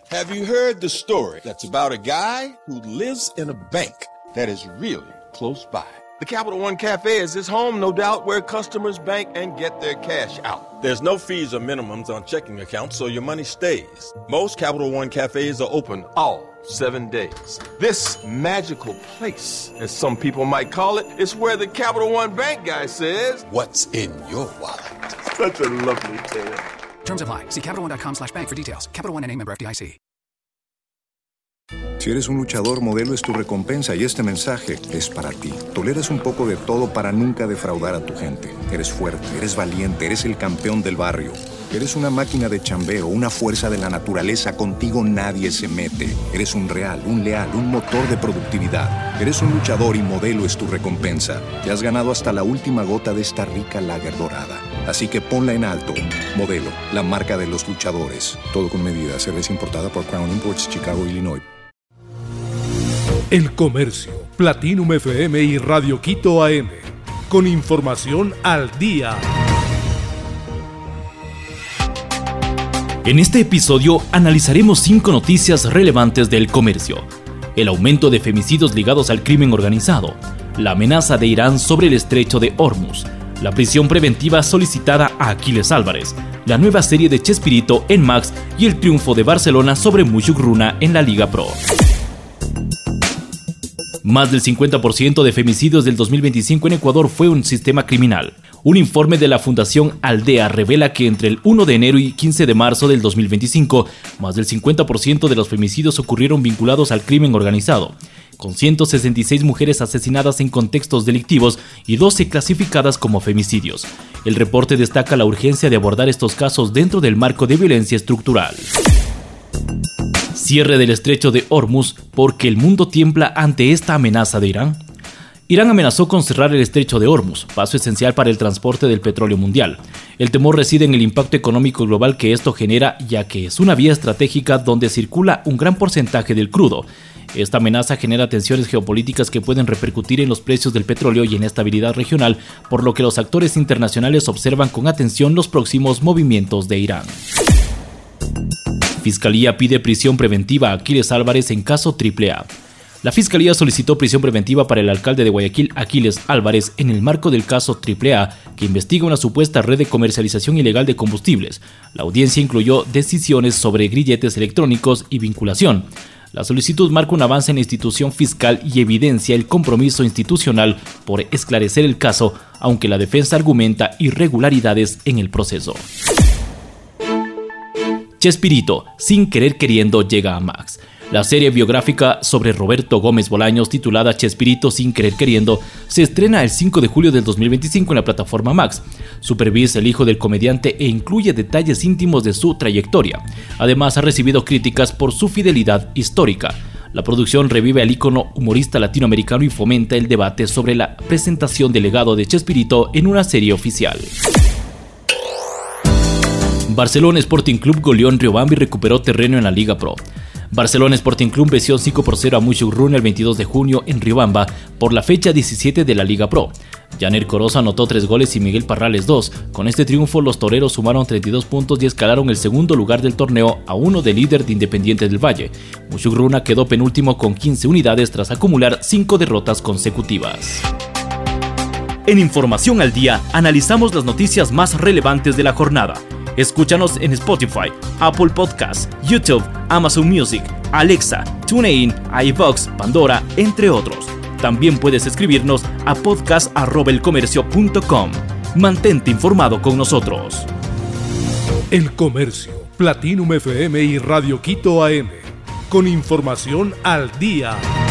Have you heard the story that's about a guy who lives in a bank that is really close by? The Capital One Cafe is his home, no doubt, where customers bank and get their cash out. There's no fees or minimums on checking accounts, so your money stays. Most Capital One Cafes are open all 7 days. This magical place, as some people might call it, is where the Capital One Bank guy says, "What's in your wallet?" Such a lovely tale. Terms apply. See CapitalOne.com/bank for details. Capital One N.A. member FDIC. Si eres un luchador, Modelo es tu recompensa y este mensaje es para ti. Toleras un poco de todo para nunca defraudar a tu gente. Eres fuerte, eres valiente, eres el campeón del barrio. Eres una máquina de chambeo, una fuerza de la naturaleza. Contigo nadie se mete. Eres un real, un leal, un motor de productividad. Eres un luchador y Modelo es tu recompensa. Te has ganado hasta la última gota de esta rica lager dorada. Así que ponla en alto. Modelo, la marca de los luchadores. Todo con medida. Cerveza importada por Crown Imports, Chicago, Illinois. El Comercio, Platinum FM y Radio Quito AM. Con información al día. En este episodio analizaremos 5 noticias relevantes del comercio. El aumento de femicidios ligados al crimen organizado, la amenaza de Irán sobre el estrecho de Hormuz, la prisión preventiva solicitada a Aquiles Álvarez, la nueva serie de Chespirito en Max y el triunfo de Barcelona sobre Mushuk-Runa en la Liga Pro. Más del 50% de femicidios del 2025 en Ecuador fue un sistema criminal. Un informe de la Fundación Aldea revela que entre el 1 de enero y 15 de marzo del 2025, más del 50% de los femicidios ocurrieron vinculados al crimen organizado, con 166 mujeres asesinadas en contextos delictivos y 12 clasificadas como femicidios. El reporte destaca la urgencia de abordar estos casos dentro del marco de violencia estructural. Cierre del estrecho de Hormuz porque el mundo tiembla ante esta amenaza de Irán. Irán amenazó con cerrar el estrecho de Hormuz, paso esencial para el transporte del petróleo mundial. El temor reside en el impacto económico global que esto genera, ya que es una vía estratégica donde circula un gran porcentaje del crudo. Esta amenaza genera tensiones geopolíticas que pueden repercutir en los precios del petróleo y en estabilidad regional, por lo que los actores internacionales observan con atención los próximos movimientos de Irán. Fiscalía pide prisión preventiva a Aquiles Álvarez en caso AAA. La Fiscalía solicitó prisión preventiva para el alcalde de Guayaquil, Aquiles Álvarez, en el marco del caso AAA, que investiga una supuesta red de comercialización ilegal de combustibles. La audiencia incluyó decisiones sobre grilletes electrónicos y vinculación. La solicitud marca un avance en la institución fiscal y evidencia el compromiso institucional por esclarecer el caso, aunque la defensa argumenta irregularidades en el proceso. Chespirito, sin querer queriendo, llega a Max. La serie biográfica sobre Roberto Gómez Bolaños, titulada Chespirito sin querer queriendo, se estrena el 5 de julio del 2025 en la plataforma Max. Supervisa el hijo del comediante e incluye detalles íntimos de su trayectoria. Además, ha recibido críticas por su fidelidad histórica. La producción revive al ícono humorista latinoamericano y fomenta el debate sobre la presentación del legado de Chespirito en una serie oficial. Barcelona Sporting Club goleó en Riobamba y recuperó terreno en la Liga Pro. Barcelona Sporting Club venció 5-0 a Mushuk-Runa el 22 de junio en Riobamba por la fecha 17 de la Liga Pro. Janer Corozo anotó 3 goles y Miguel Parrales 2. Con este triunfo, los toreros sumaron 32 puntos y escalaron el segundo lugar del torneo a 1 del líder de Independiente del Valle. Mushuk-Runa quedó penúltimo con 15 unidades tras acumular 5 derrotas consecutivas. En Información al Día, analizamos las noticias más relevantes de la jornada. Escúchanos en Spotify, Apple Podcasts, YouTube, Amazon Music, Alexa, TuneIn, iVoox, Pandora, entre otros. También puedes escribirnos a podcast@elcomercio.com. Mantente informado con nosotros. El Comercio, Platinum FM y Radio Quito AM. Con información al día.